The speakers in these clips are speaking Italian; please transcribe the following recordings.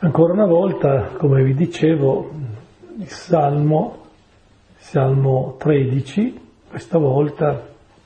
Ancora una volta, come vi dicevo, il Salmo 13, questa volta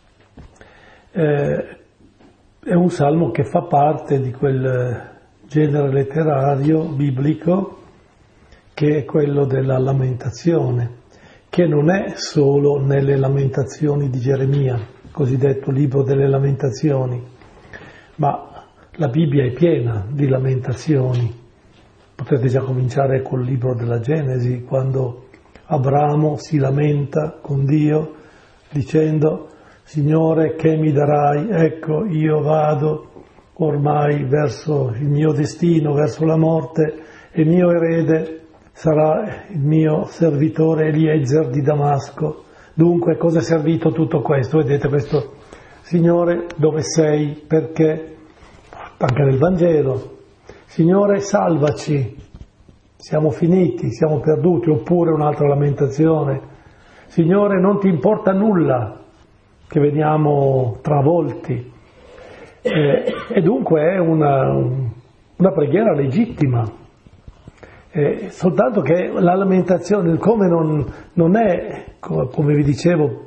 è un salmo che fa parte di quel genere letterario biblico che è quello della lamentazione, che non è solo nelle lamentazioni di Geremia, cosiddetto libro delle lamentazioni, ma la Bibbia è piena di lamentazioni. Potete già cominciare col libro della Genesi, quando Abramo si lamenta con Dio dicendo: Signore, che mi darai? Ecco, io vado ormai verso il mio destino, verso la morte, e il mio erede sarà il mio servitore Eliezer di Damasco. Dunque, cosa è servito tutto questo? Vedete questo: Signore, dove sei? Perché? Anche nel Vangelo: Signore, salvaci, siamo finiti, siamo perduti. Oppure un'altra lamentazione: Signore, non ti importa nulla, che veniamo travolti. E dunque è una preghiera legittima, soltanto che la lamentazione, come non è, come vi dicevo,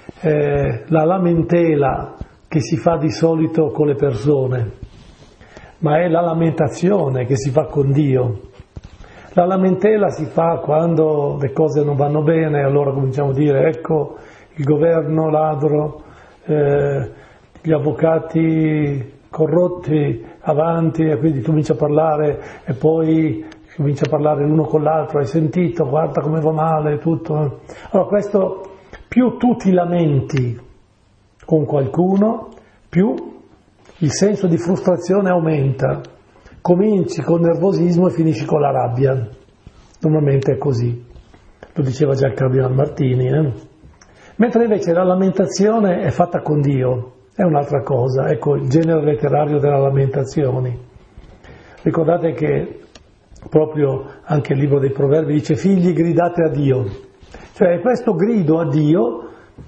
la lamentela che si fa di solito con le persone, ma è la lamentazione che si fa con Dio. La lamentela si fa quando le cose non vanno bene, allora cominciamo a dire: ecco il governo ladro, gli avvocati corrotti, avanti, e quindi tu cominci a parlare, e poi comincia a parlare l'uno con l'altro: hai sentito, guarda come va male, tutto. Allora questo, più tu ti lamenti con qualcuno, più il senso di frustrazione aumenta. Cominci con nervosismo e finisci con la rabbia. Normalmente è così. Lo diceva già il Cardinal Martini. Mentre invece la lamentazione è fatta con Dio, è un'altra cosa. Ecco il genere letterario della lamentazioni. Ricordate che proprio anche il libro dei Proverbi dice: figli, gridate a Dio. Cioè questo grido a Dio,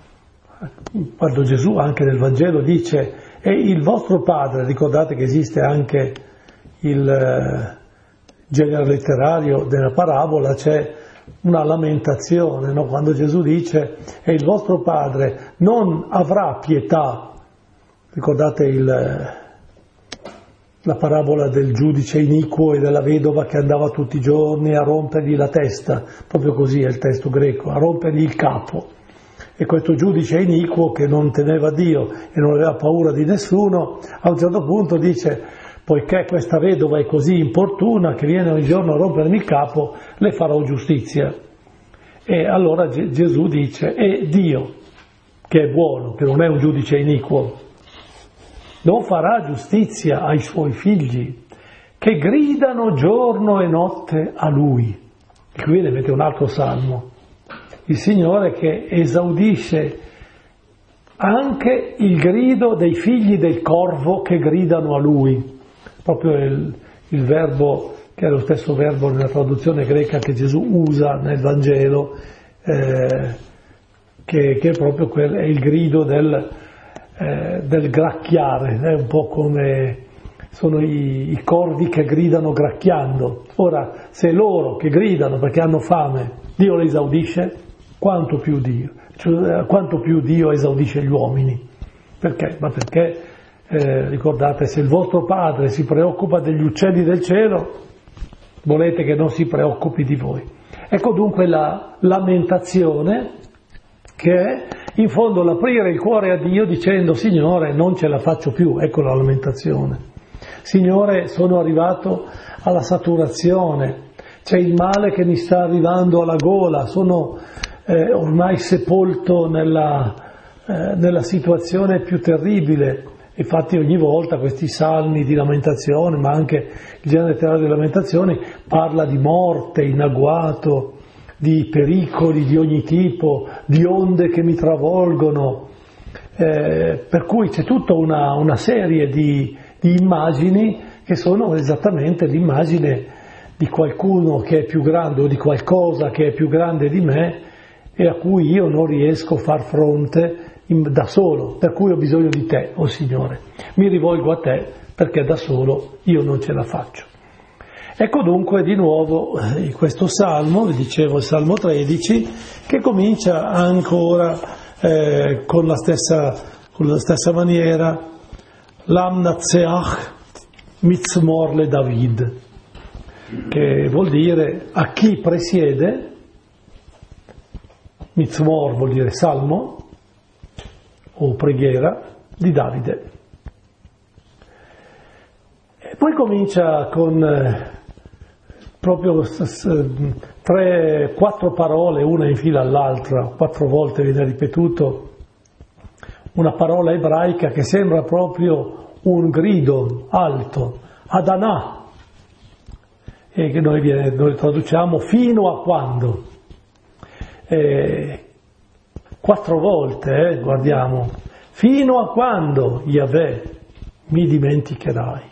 quando Gesù anche nel Vangelo dice: e il vostro Padre, ricordate che esiste anche il genere letterario della parabola, c'è una lamentazione, no? Quando Gesù dice: e il vostro Padre non avrà pietà. Ricordate la parabola del giudice iniquo e della vedova che andava tutti i giorni a rompergli la testa, proprio così è il testo greco, a rompergli il capo. E questo giudice iniquo, che non teneva Dio e non aveva paura di nessuno, a un certo punto dice: poiché questa vedova è così importuna che viene ogni giorno a rompermi il capo, le farò giustizia. E allora Gesù dice: e Dio, che è buono, che non è un giudice iniquo, non farà giustizia ai suoi figli, che gridano giorno e notte a Lui. E qui vedete un altro salmo. Il Signore che esaudisce anche il grido dei figli del corvo che gridano a Lui. Proprio il verbo, che è lo stesso verbo nella traduzione greca che Gesù usa nel Vangelo, che è proprio è il grido del gracchiare, è un po' come sono i corvi che gridano gracchiando. Ora, se loro che gridano perché hanno fame Dio le esaudisce, quanto più Dio esaudisce gli uomini. Perché? Ma perché ricordate, se il vostro Padre si preoccupa degli uccelli del cielo, volete che non si preoccupi di voi. Ecco dunque la lamentazione, che è in fondo l'aprire il cuore a Dio dicendo: Signore, non ce la faccio più. Ecco la lamentazione. Signore, sono arrivato alla saturazione, c'è il male che mi sta arrivando alla gola, sono ormai sepolto nella situazione più terribile. Infatti ogni volta questi salmi di lamentazione, ma anche il genere letterario di lamentazioni, parla di morte in agguato, di pericoli di ogni tipo, di onde che mi travolgono, per cui c'è tutta una serie di immagini che sono esattamente l'immagine di qualcuno che è più grande o di qualcosa che è più grande di me e a cui io non riesco a far fronte da solo, per cui ho bisogno di te, oh Signore, mi rivolgo a te perché da solo io non ce la faccio. Ecco dunque di nuovo questo salmo, vi dicevo il salmo 13, che comincia ancora con la stessa maniera, Lamnatseach Mitzmor le David, che vuol dire a chi presiede, Mitzmor vuol dire salmo o preghiera di Davide. E poi comincia con proprio 4 parole, una in fila all'altra, 4 volte viene ripetuto una parola ebraica che sembra proprio un grido alto, Adanà, e che noi traduciamo fino a quando. 4 volte, guardiamo, fino a quando, Yahweh, mi dimenticherai?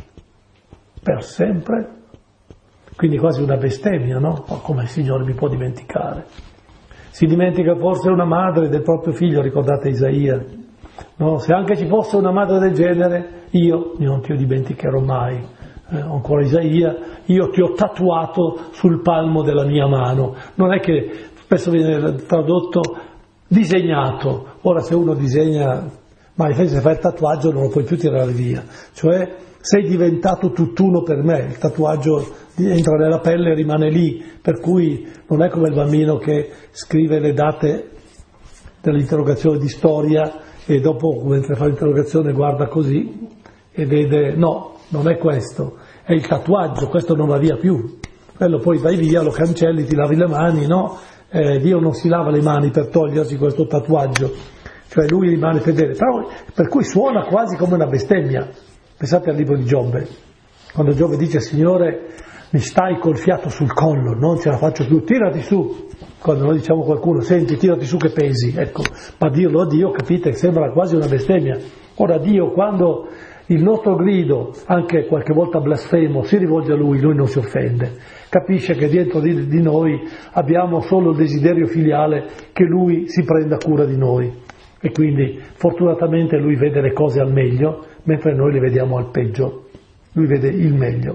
Per sempre? Quindi quasi una bestemmia, no? Ma come il Signore mi può dimenticare? Si dimentica forse una madre del proprio figlio, ricordate Isaia? No? Se anche ci fosse una madre del genere, io non ti dimenticherò mai. Ancora Isaia, io ti ho tatuato sul palmo della mia mano. Non è che spesso viene tradotto disegnato. Ora se uno disegna, ma se fai il tatuaggio non lo puoi più tirare via. Cioè sei diventato tutt'uno per me, il tatuaggio entra nella pelle e rimane lì, per cui non è come il bambino che scrive le date dell'interrogazione di storia e dopo mentre fa l'interrogazione guarda così e vede, no, non è questo, è il tatuaggio, questo non va via più, quello poi vai via, lo cancelli, ti lavi le mani, no? Dio non si lava le mani per togliersi questo tatuaggio, cioè lui rimane fedele, per cui suona quasi come una bestemmia. Pensate al libro di Giobbe, quando Giobbe dice Signore mi stai col fiato sul collo, non ce la faccio più, tirati su. Quando noi diciamo a qualcuno, senti, tirati su che pesi, ecco, ma dirlo a Dio, capite, sembra quasi una bestemmia. Ora Dio, quando il nostro grido, anche qualche volta blasfemo, si rivolge a Lui non si offende, capisce che dentro di noi abbiamo solo il desiderio filiale che Lui si prenda cura di noi. E quindi fortunatamente Lui vede le cose al meglio, mentre noi le vediamo al peggio. Lui vede il meglio.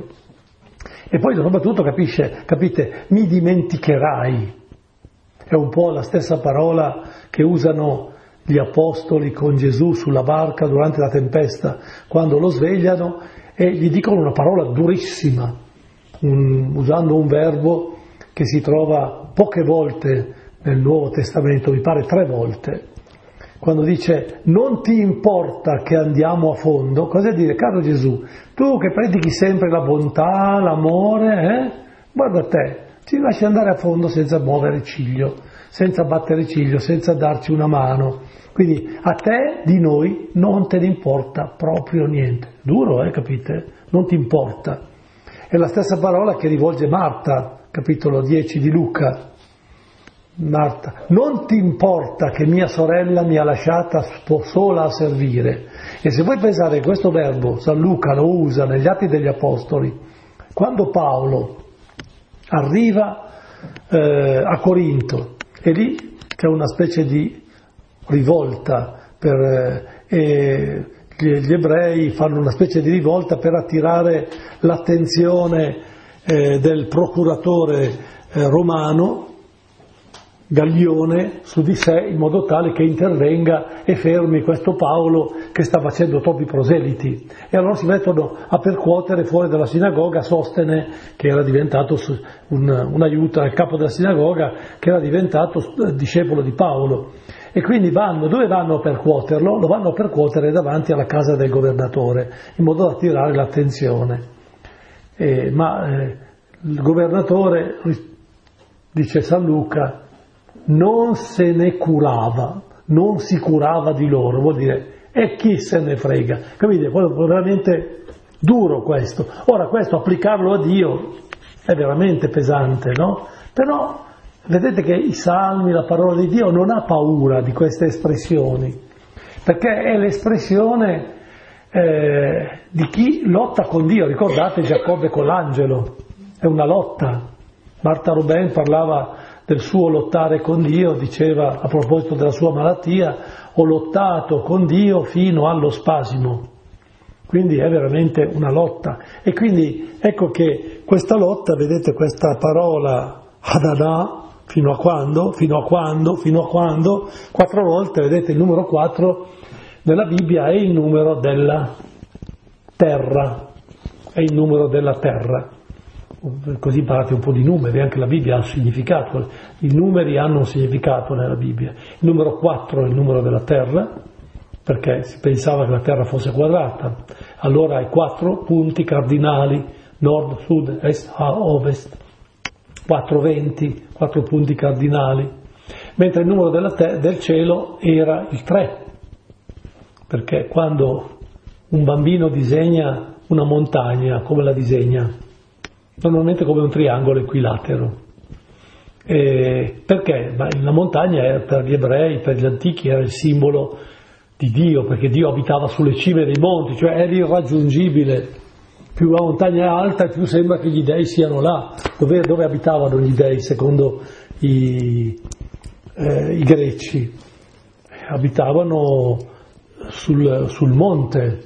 E poi soprattutto capite, mi dimenticherai. È un po' la stessa parola che usano gli apostoli con Gesù sulla barca durante la tempesta, quando lo svegliano e gli dicono una parola durissima, usando un verbo che si trova poche volte nel Nuovo Testamento, mi pare 3 volte. Quando dice non ti importa che andiamo a fondo, cosa vuol dire? Caro Gesù, tu che predichi sempre la bontà, l'amore, guarda te, ci lasci andare a fondo senza muovere ciglio, senza battere ciglio, senza darci una mano. Quindi a te di noi non te ne importa proprio niente. Duro, capite? Non ti importa. È la stessa parola che rivolge Marta, capitolo 10 di Luca. Marta, non ti importa che mia sorella mi ha lasciata sola a servire. E se vuoi pensare questo verbo, San Luca lo usa negli Atti degli Apostoli, quando Paolo arriva a Corinto e lì c'è una specie di rivolta e gli ebrei fanno una specie di rivolta per attirare l'attenzione del procuratore romano Gallione su di sé in modo tale che intervenga e fermi questo Paolo che sta facendo troppi proseliti, e allora si mettono a percuotere fuori dalla sinagoga Sostene, che era diventato un aiuto al capo della sinagoga, che era diventato discepolo di Paolo, e quindi dove vanno a percuoterlo? Lo vanno a percuotere davanti alla casa del governatore in modo da attirare l'attenzione, ma il governatore, dice San Luca, non se ne curava, non si curava di loro, vuol dire, e chi se ne frega, capite? Quello è veramente duro questo. Ora questo applicarlo a Dio è veramente pesante, no? Però vedete che i salmi, la parola di Dio non ha paura di queste espressioni, perché è l'espressione di chi lotta con Dio. Ricordate Giacobbe con l'angelo, è una lotta. Martha Robin parlava del suo lottare con Dio, diceva a proposito della sua malattia, ho lottato con Dio fino allo spasimo. Quindi è veramente una lotta. E quindi ecco che questa lotta, vedete questa parola Adonà, fino a quando, 4 volte, vedete il numero 4 nella Bibbia è il numero della terra, è il numero della terra. Così imparate un po' di numeri, anche la Bibbia ha un significato, i numeri hanno un significato nella Bibbia. Il numero 4 è il numero della terra, perché si pensava che la terra fosse quadrata, allora hai 4 punti cardinali, nord, sud, est, ovest, 4 venti, 4 punti cardinali, mentre il numero del cielo era il 3, perché quando un bambino disegna una montagna, come la disegna? Normalmente come un triangolo equilatero. Perché? La montagna era, per gli ebrei, per gli antichi, era il simbolo di Dio, perché Dio abitava sulle cime dei monti, cioè era irraggiungibile. Più la montagna è alta e più sembra che gli dei siano là. Dove abitavano gli dei secondo i greci? Abitavano sul monte,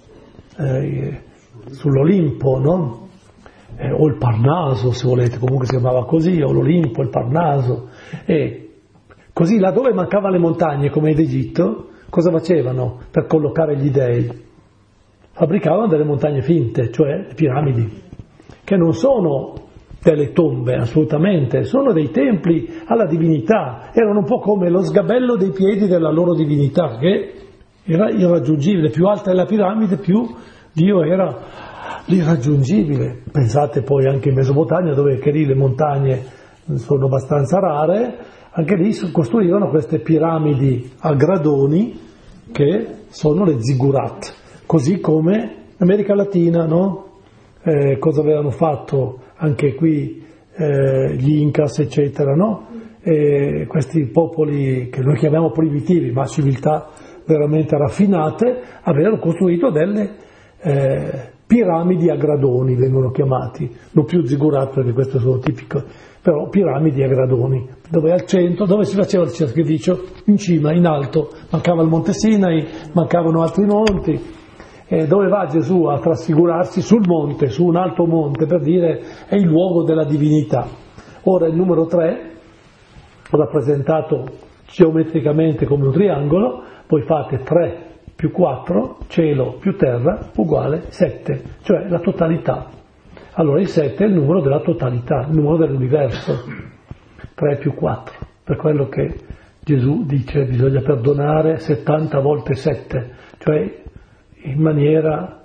sull'Olimpo, no? O il Parnaso, se volete, comunque si chiamava così, o l'Olimpo, il Parnaso. E così là dove mancavano le montagne, come in Egitto, cosa facevano per collocare gli dei? Fabbricavano delle montagne finte, cioè le piramidi, che non sono delle tombe assolutamente, sono dei templi alla divinità, erano un po' come lo sgabello dei piedi della loro divinità, che era irraggiungibile. Più alta è la piramide, più Dio era l'irraggiungibile. Pensate poi anche in Mesopotamia, dove che lì le montagne sono abbastanza rare, anche lì costruivano queste piramidi a gradoni che sono le ziggurat, così come in America Latina, no? Cosa avevano fatto anche qui gli Incas, eccetera, no? Questi popoli che noi chiamiamo primitivi, ma civiltà veramente raffinate, avevano costruito delle piramidi a gradoni, vengono chiamati, non più ziggurat perché queste sono tipiche, però piramidi a gradoni, dove al centro, dove si faceva il sacrificio, in cima, in alto, mancava il Monte Sinai, mancavano altri monti, dove va Gesù a trasfigurarsi sul monte, su un alto monte, per dire è il luogo della divinità. Ora il numero 3, rappresentato geometricamente come un triangolo, poi fate 3 più 4, cielo più terra, uguale 7, cioè la totalità. Allora il 7 è il numero della totalità, il numero dell'universo, 3 più 4, per quello che Gesù dice bisogna perdonare 70 volte 7, cioè in maniera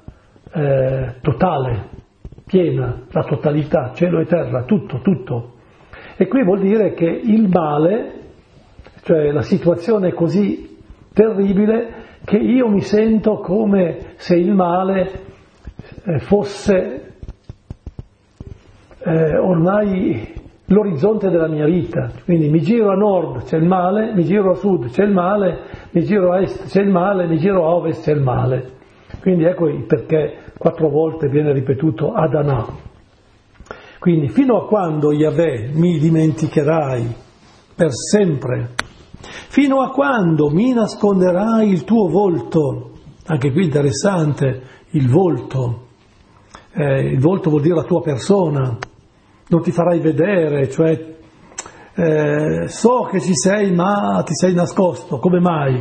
totale, piena, la totalità, cielo e terra, tutto, tutto. E qui vuol dire che il male, cioè la situazione è così terribile che io mi sento come se il male fosse ormai l'orizzonte della mia vita. Quindi mi giro a nord, c'è il male, mi giro a sud, c'è il male, mi giro a est, c'è il male, mi giro a ovest, c'è il male. Quindi ecco perché 4 volte viene ripetuto Adonà. Quindi fino a quando, Yahweh, mi dimenticherai per sempre? Fino a quando mi nasconderai il tuo volto? Anche qui interessante, il volto. Il volto vuol dire la tua persona. Non ti farai vedere, cioè so che ci sei ma ti sei nascosto. Come mai?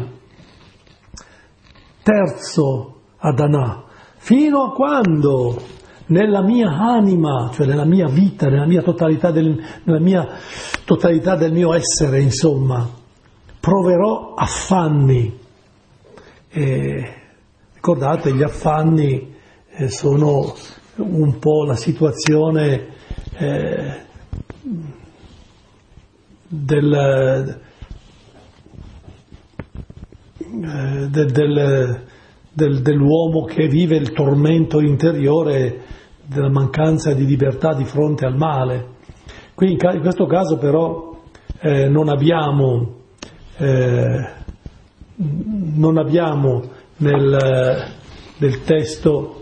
Terzo, Adonà. Fino a quando nella mia anima, cioè nella mia vita, nella mia totalità del mio essere, insomma, proverò affanni. Ricordate, gli affanni sono un po' la situazione dell'uomo che vive il tormento interiore della mancanza di libertà di fronte al male. Qui in questo caso però non abbiamo nel testo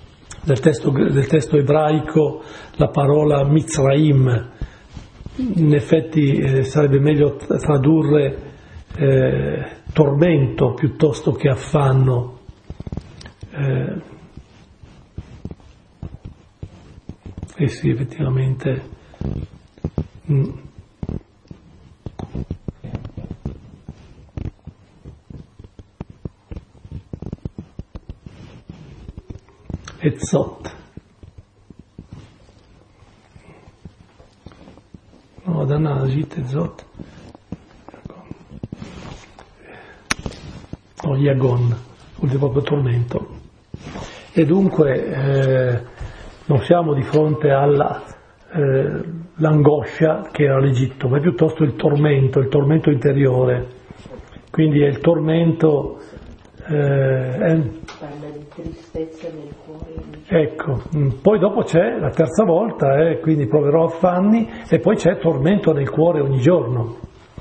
ebraico la parola Mitzraim. In effetti sarebbe meglio tradurre tormento piuttosto che affanno. sì, effettivamente. Ezzot. No, Adana, Agit, Ezzot. O Yagon, vuol dire proprio tormento. E dunque non siamo di fronte all'angoscia che era l'Egitto, ma è piuttosto il tormento interiore. Quindi è il tormento. Parla di tristezza nel cuore. Ecco, poi dopo c'è la terza volta, quindi proverò affanni, e poi c'è tormento nel cuore ogni giorno.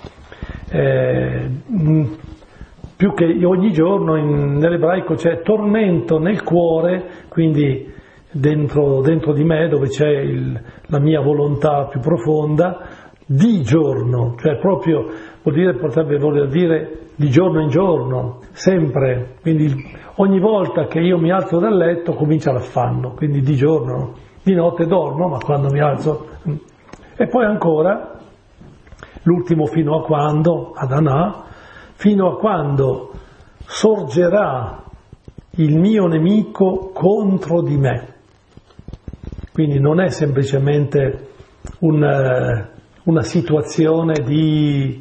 Più che ogni giorno nell'ebraico c'è tormento nel cuore, quindi dentro di me, dove c'è la mia volontà più profonda, di giorno, cioè proprio potrebbe voler dire di giorno in giorno, sempre, quindi ogni volta che io mi alzo dal letto comincia l'affanno, quindi di giorno, di notte dormo, ma quando mi alzo. E poi ancora l'ultimo fino a quando, Adana, fino a quando sorgerà il mio nemico contro di me. Quindi non è semplicemente una situazione di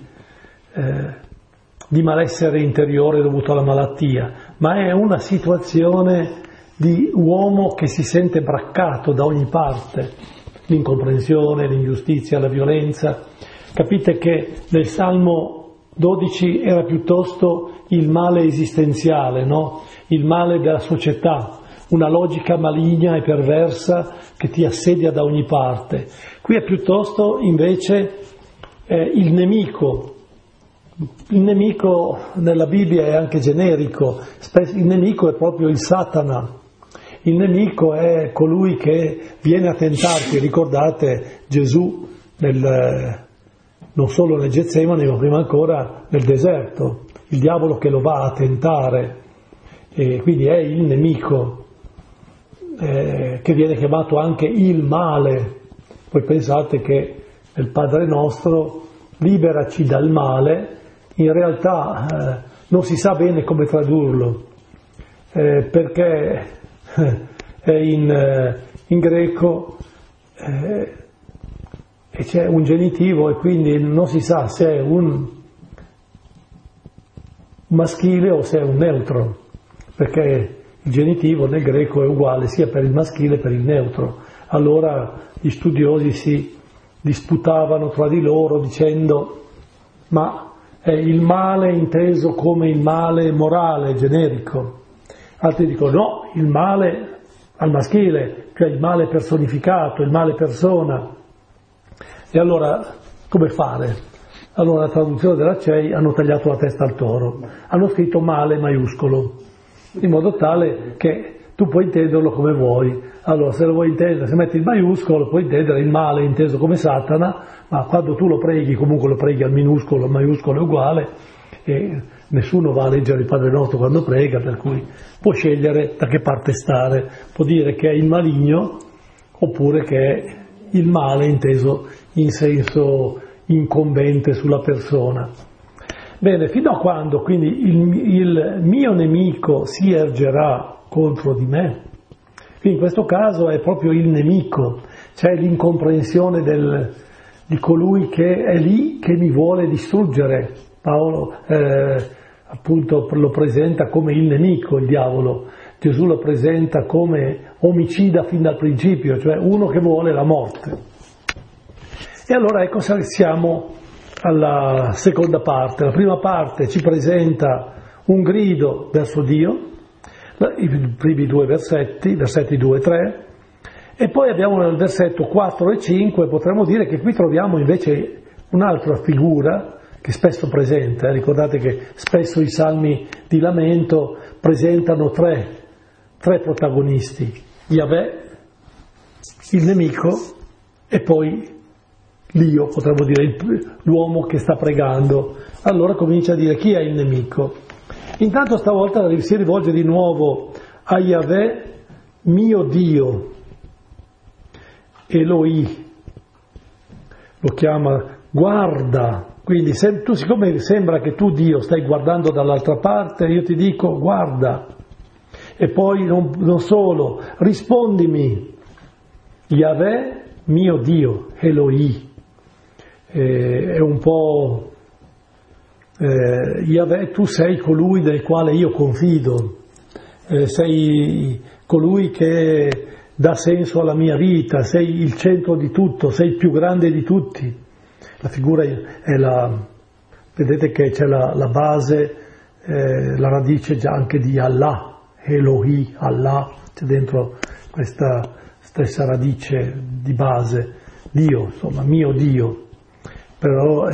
malessere interiore dovuto alla malattia, ma è una situazione di uomo che si sente braccato da ogni parte, l'incomprensione, l'ingiustizia, la violenza. Capite che nel Salmo 12 era piuttosto il male esistenziale, no? Il male della società, una logica maligna e perversa che ti assedia da ogni parte. Qui è piuttosto invece il nemico. Il nemico nella Bibbia è anche generico, il nemico è proprio il Satana, il nemico è colui che viene a tentarti. Ricordate Gesù non solo nel Getsemani, ma prima ancora nel deserto, il diavolo che lo va a tentare, e quindi è il nemico, che viene chiamato anche il male. Voi pensate che nel Padre nostro, liberaci dal male, in realtà non si sa bene come tradurlo, perché in greco c'è un genitivo e quindi non si sa se è un maschile o se è un neutro, perché il genitivo nel greco è uguale sia per il maschile che per il neutro. Allora gli studiosi si disputavano tra di loro dicendo: ma è il male inteso come il male morale, generico? Altri dicono no, il male al maschile, cioè il male personificato, il male persona. E allora come fare? Allora la traduzione della CEI hanno tagliato la testa al toro, hanno scritto male maiuscolo, in modo tale che tu puoi intenderlo come vuoi. Allora se lo vuoi intendere, se metti il maiuscolo, puoi intendere il male inteso come Satana, ma quando tu lo preghi, comunque lo preghi al minuscolo, al maiuscolo è uguale, e nessuno va a leggere il Padre Nostro quando prega, per cui può scegliere da che parte stare, può dire che è il maligno oppure che è il male inteso in senso incombente sulla persona. Bene, fino a quando quindi il mio nemico si ergerà contro di me? Quindi in questo caso è proprio il nemico, c'è l'incomprensione di colui che è lì che mi vuole distruggere. Paolo appunto lo presenta come il nemico, il diavolo. Gesù lo presenta come omicida fin dal principio, cioè uno che vuole la morte. E allora ecco, siamo alla seconda parte. La prima parte ci presenta un grido verso Dio, i primi due versetti 2 e 3, e poi abbiamo nel versetto 4 e 5, potremmo dire che qui troviamo invece un'altra figura che spesso presenta. Ricordate che spesso i salmi di lamento presentano tre protagonisti: Yahweh, il nemico, e poi l'io, potremmo dire l'uomo che sta pregando. Allora comincia a dire chi è il nemico. Intanto stavolta si rivolge di nuovo a Yahweh, mio Dio. Eloi, lo chiama guarda. Quindi siccome sembra che tu, Dio, stai guardando dall'altra parte, io ti dico guarda. E poi non solo, rispondimi, Yahweh, mio Dio, Eloi. È un po' Yahweh, tu sei colui nel quale io confido, sei colui che dà senso alla mia vita, sei il centro di tutto, sei il più grande di tutti. La figura è vedete che c'è la base, la radice già anche di Allah, Elohi, Allah, c'è dentro questa stessa radice di base, Dio, insomma, mio Dio. Però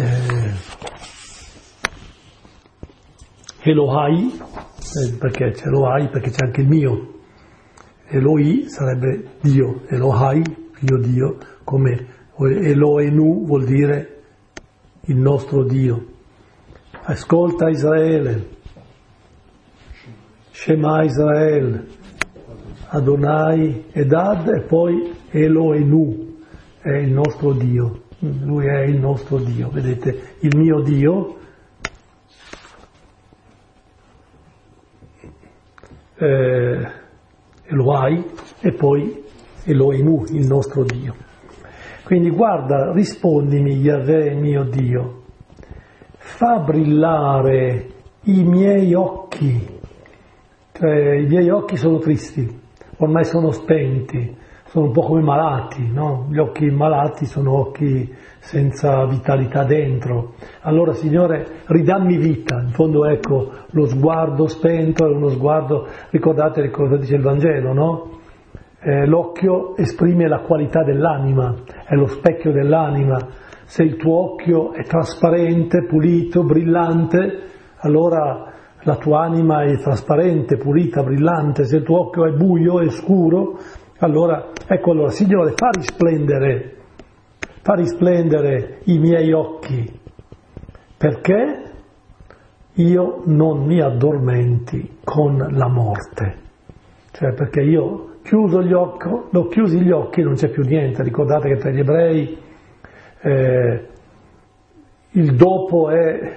Elohai, perché c'è Elohai, perché c'è anche il mio. Eloi sarebbe Dio, Elohai, mio Dio, come Elohenu vuol dire il nostro Dio. Ascolta Israele, Shema Israel, Adonai Edad e poi Elohenu, è il nostro Dio. Lui è il nostro Dio, vedete, il mio Dio, Elohai, e poi Elohenu, il nostro Dio. Quindi guarda, rispondimi, Yahweh, mio Dio, fa brillare i miei occhi, cioè i miei occhi sono tristi, ormai sono spenti, sono un po' come malati, no? Gli occhi malati sono occhi senza vitalità dentro. Allora, Signore, ridammi vita. In fondo, ecco, lo sguardo spento è uno sguardo, ricordate cosa dice il Vangelo, no? L'occhio esprime la qualità dell'anima, è lo specchio dell'anima. Se il tuo occhio è trasparente, pulito, brillante, allora la tua anima è trasparente, pulita, brillante. Se il tuo occhio è buio, è scuro, allora, Signore, fa risplendere i miei occhi, perché io non mi addormenti con la morte. Cioè, perché io l'ho chiusi gli occhi, non c'è più niente. Ricordate che tra gli ebrei il dopo è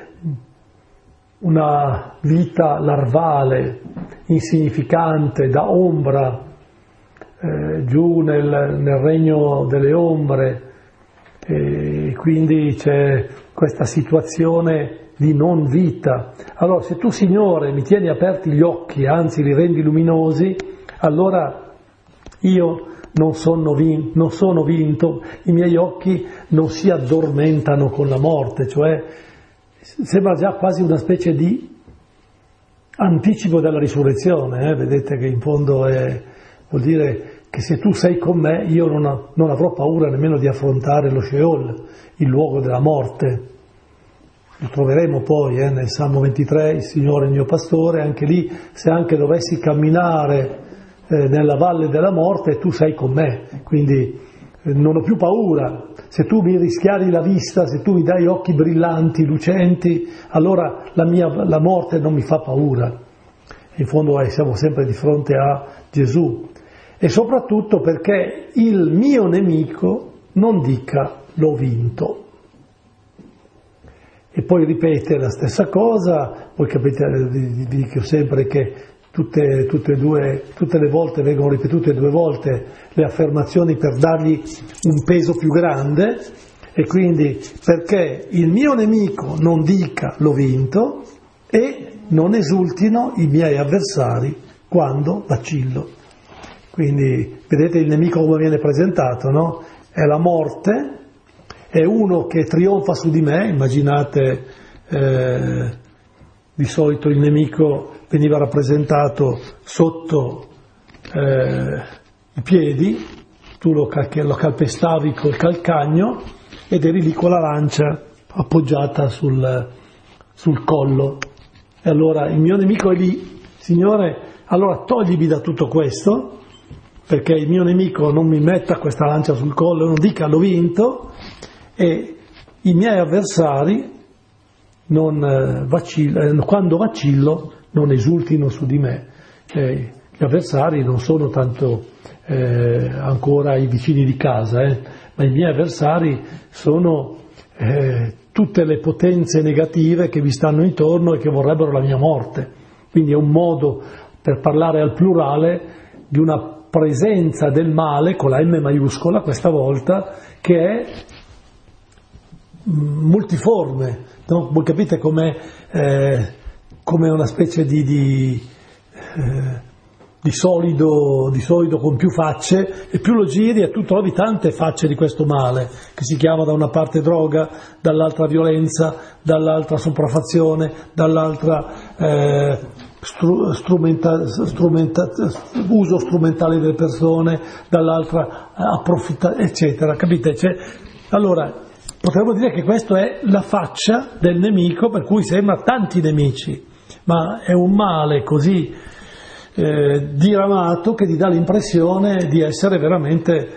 una vita larvale, insignificante, da ombra, giù nel regno delle ombre, e quindi c'è questa situazione di non vita. Allora, se tu, Signore, mi tieni aperti gli occhi, anzi li rendi luminosi, allora io non sono vinto, i miei occhi non si addormentano con la morte, cioè sembra già quasi una specie di anticipo della risurrezione, vedete che in fondo vuol dire che se tu sei con me io non avrò paura nemmeno di affrontare lo Sheol, il luogo della morte. Lo troveremo poi nel Salmo 23, il Signore è il mio pastore, anche lì, se anche dovessi camminare nella valle della morte, tu sei con me, quindi non ho più paura. Se tu mi rischiari la vista, se tu mi dai occhi brillanti, lucenti, allora la morte non mi fa paura. In fondo siamo sempre di fronte a Gesù. E soprattutto perché il mio nemico non dica l'ho vinto. E poi ripete la stessa cosa, poi capite, vi dico sempre che tutte le volte vengono ripetute 2 volte le affermazioni per dargli un peso più grande, e quindi perché il mio nemico non dica l'ho vinto e non esultino i miei avversari quando vacillo. Quindi vedete il nemico come viene presentato, no? È la morte, è uno che trionfa su di me. Immaginate, di solito il nemico veniva rappresentato sotto i piedi, tu lo calpestavi col calcagno ed eri lì con la lancia appoggiata sul collo. E allora il mio nemico è lì, Signore, allora toglimi da tutto questo, perché il mio nemico non mi metta questa lancia sul collo e non dica l'ho vinto, e i miei avversari quando vacillo non esultino su di me. Gli avversari non sono tanto ancora i vicini di casa, ma i miei avversari sono tutte le potenze negative che vi stanno intorno e che vorrebbero la mia morte. Quindi è un modo, per parlare al plurale, di una presenza del male, con la M maiuscola questa volta, che è multiforme, no? Voi capite come una specie di solido con più facce, e più lo giri e tu trovi tante facce di questo male, che si chiama da una parte droga, dall'altra violenza, dall'altra sopraffazione, dall'altra uso strumentale delle persone, dall'altra eccetera, capite? Allora, potremmo dire che questa è la faccia del nemico, per cui sembra tanti nemici, ma è un male così diramato che ti dà l'impressione di essere veramente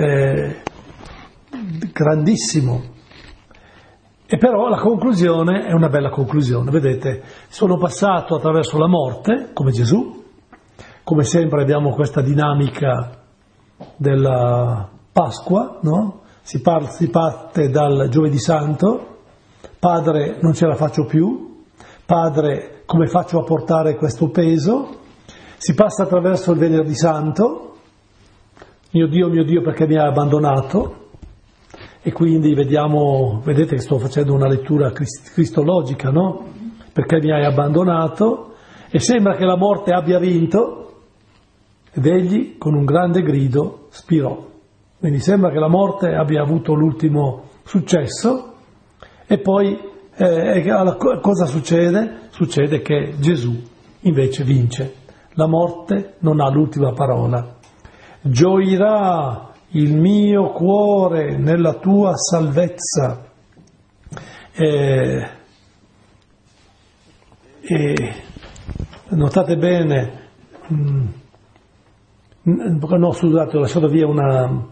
grandissimo. E però la conclusione è una bella conclusione, vedete, sono passato attraverso la morte, come Gesù, come sempre abbiamo questa dinamica della Pasqua, no? Si parte dal Giovedì Santo, Padre non ce la faccio più, Padre come faccio a portare questo peso, si passa attraverso il Venerdì Santo, mio Dio perché mi hai abbandonato. E quindi vedete che sto facendo una lettura cristologica, no? Perché mi hai abbandonato, e sembra che la morte abbia vinto, ed egli con un grande grido spirò. Quindi sembra che la morte abbia avuto l'ultimo successo, e poi cosa succede? Succede che Gesù invece vince. La morte non ha l'ultima parola. Gioirà il mio cuore nella tua salvezza. Notate bene, no, scusate, ho lasciato via un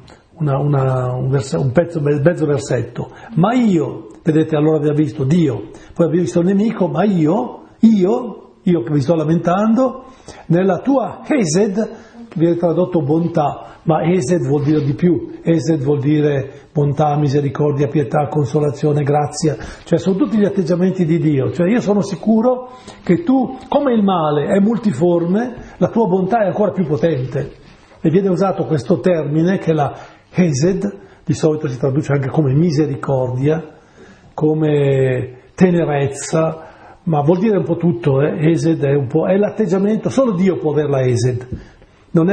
mezzo versetto. Ma io, vedete, allora abbiamo visto Dio, poi abbiamo visto il nemico, ma io che vi sto lamentando, nella tua Hesed, che viene tradotto bontà, ma Hesed vuol dire di più, Hesed vuol dire bontà, misericordia, pietà, consolazione, grazia, cioè sono tutti gli atteggiamenti di Dio, cioè io sono sicuro che tu, come il male è multiforme, la tua bontà è ancora più potente, e viene usato questo termine che la Hesed, di solito si traduce anche come misericordia, come tenerezza, ma vuol dire un po' tutto, Hesed è l'atteggiamento, solo Dio può avere la Hesed, non è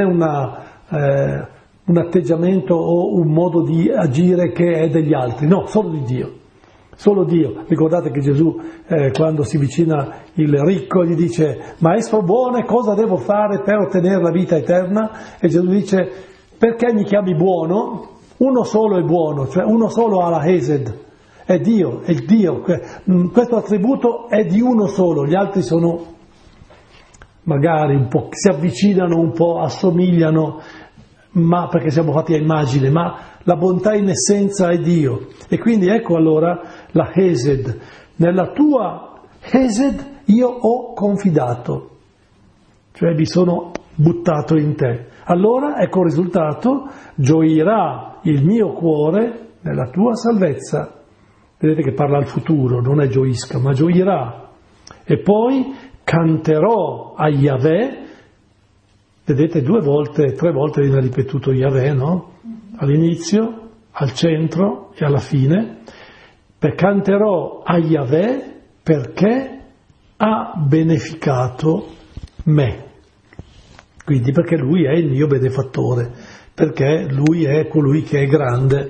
un atteggiamento o un modo di agire che è degli altri, no, solo di Dio. Solo Dio. Ricordate che Gesù, quando si avvicina il ricco, gli dice: Maestro buono, cosa devo fare per ottenere la vita eterna? E Gesù dice: perché mi chiami buono? Uno solo è buono, cioè uno solo ha la Hesed, è Dio, è Dio. Questo attributo è di uno solo, gli altri sono magari un po', si avvicinano un po', assomigliano, ma perché siamo fatti a immagine, ma la bontà in essenza è Dio. E quindi ecco allora la Hesed. Nella tua Hesed io ho confidato, cioè mi sono buttato in te. Allora ecco il risultato: gioirà il mio cuore nella tua salvezza. Vedete che parla al futuro, non è gioisca, ma gioirà. E poi canterò a Yahweh. Vedete, 2 volte, 3 volte viene ripetuto Yahweh, no? All'inizio, al centro e alla fine. Canterò a Yahweh perché ha beneficato me. Quindi perché lui è il mio benefattore, perché lui è colui che è grande.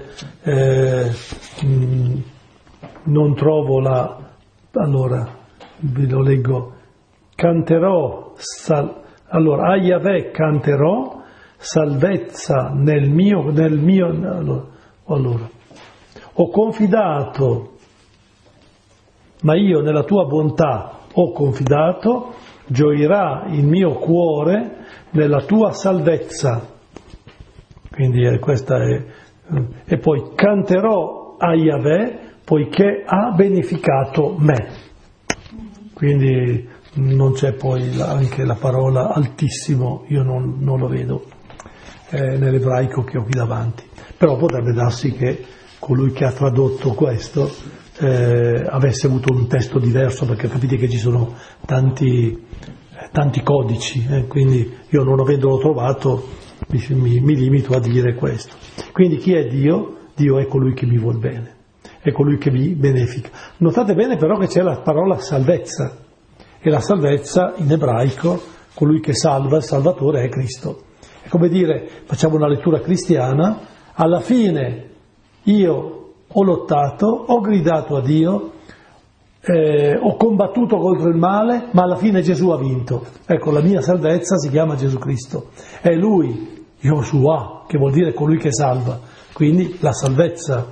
Non trovo allora ve lo leggo. Canterò allora a Yahweh canterò salvezza nel mio allora ho confidato, ma io nella tua bontà ho confidato, gioirà il mio cuore nella tua salvezza. Quindi questa è. E poi canterò a Yahweh poiché ha beneficato me. Quindi non c'è poi anche la parola altissimo, io non lo vedo nell'ebraico che ho qui davanti, però potrebbe darsi che colui che ha tradotto questo avesse avuto un testo diverso, perché capite che ci sono tanti codici, quindi io non avendolo trovato mi limito a dire questo. Quindi chi è Dio? Dio è colui che mi vuol bene, è colui che mi benefica. Notate bene però che c'è la parola salvezza, e la salvezza in ebraico, colui che salva, il Salvatore è Cristo. È come dire, facciamo una lettura cristiana, alla fine io ho lottato, ho gridato a Dio, ho combattuto contro il male, ma alla fine Gesù ha vinto. Ecco, la mia salvezza si chiama Gesù Cristo. È Lui, Yoshua, che vuol dire colui che salva. Quindi la salvezza,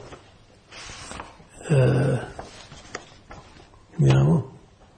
vediamo.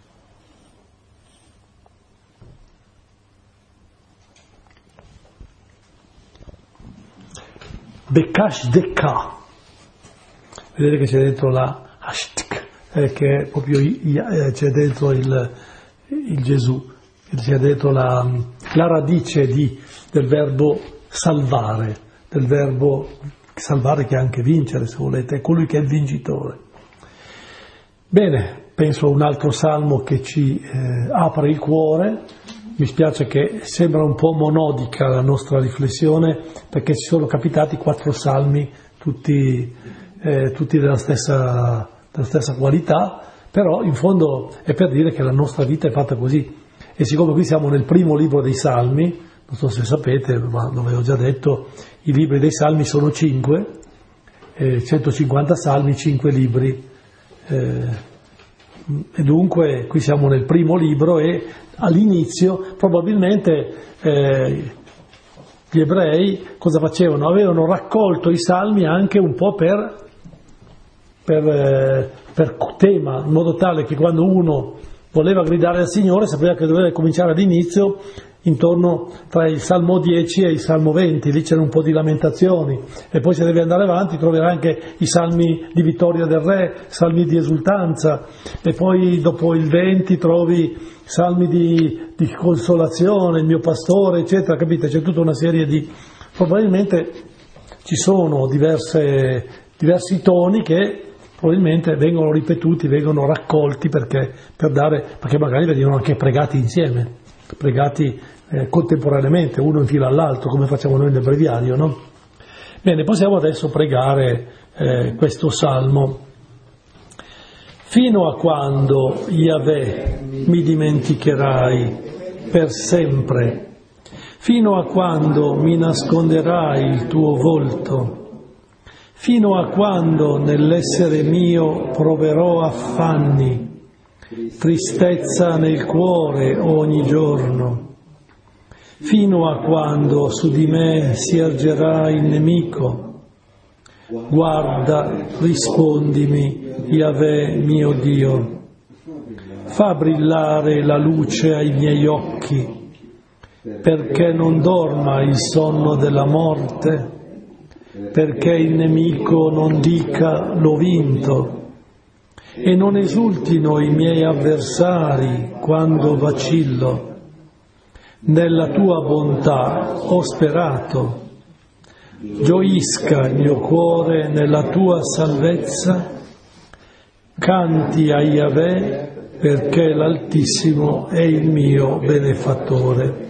Bekash Deka. Vedete che c'è dentro la hashtag, che è proprio c'è dentro il Gesù, c'è dentro la radice del verbo salvare, del verbo salvare che è anche vincere, se volete, è colui che è il vincitore. Bene, penso a un altro salmo che ci apre il cuore. Mi spiace che sembra un po' monodica la nostra riflessione, perché ci sono capitati 4 salmi, tutti della stessa qualità, però in fondo è per dire che la nostra vita è fatta così. E siccome qui siamo nel primo libro dei Salmi, non so se sapete, ma lo avevo già detto, i libri dei Salmi sono 5, 150 salmi, 5 libri, e dunque qui siamo nel primo libro e all'inizio probabilmente gli ebrei cosa facevano? Avevano raccolto i salmi anche un po' per tema, in modo tale che quando uno voleva gridare al Signore sapeva che doveva cominciare all'inizio, intorno tra il Salmo 10 e il Salmo 20, lì c'era un po' di lamentazioni, e poi se devi andare avanti troverai anche i salmi di vittoria del re, salmi di esultanza, e poi dopo il 20 trovi salmi di consolazione, il mio pastore, eccetera, capite? C'è tutta una serie di... probabilmente ci sono diversi toni che probabilmente vengono ripetuti, vengono raccolti perché magari vengono anche pregati insieme, pregati contemporaneamente, uno in fila all'altro, come facciamo noi nel breviario, no? Bene, possiamo adesso pregare questo salmo. Fino a quando, Yahweh, mi dimenticherai per sempre? Fino a quando mi nasconderai il tuo volto? Fino a quando nell'essere mio proverò affanni, tristezza nel cuore ogni giorno? Fino a quando su di me si ergerà il nemico? Guarda, rispondimi, Yahweh mio Dio. Fa brillare la luce ai miei occhi, perché non dorma il sonno della morte, perché il nemico non dica l'ho vinto, e non esultino i miei avversari quando vacillo. Nella tua bontà ho sperato, gioisca il mio cuore nella tua salvezza, canti a Yahweh perché l'Altissimo è il mio benefattore.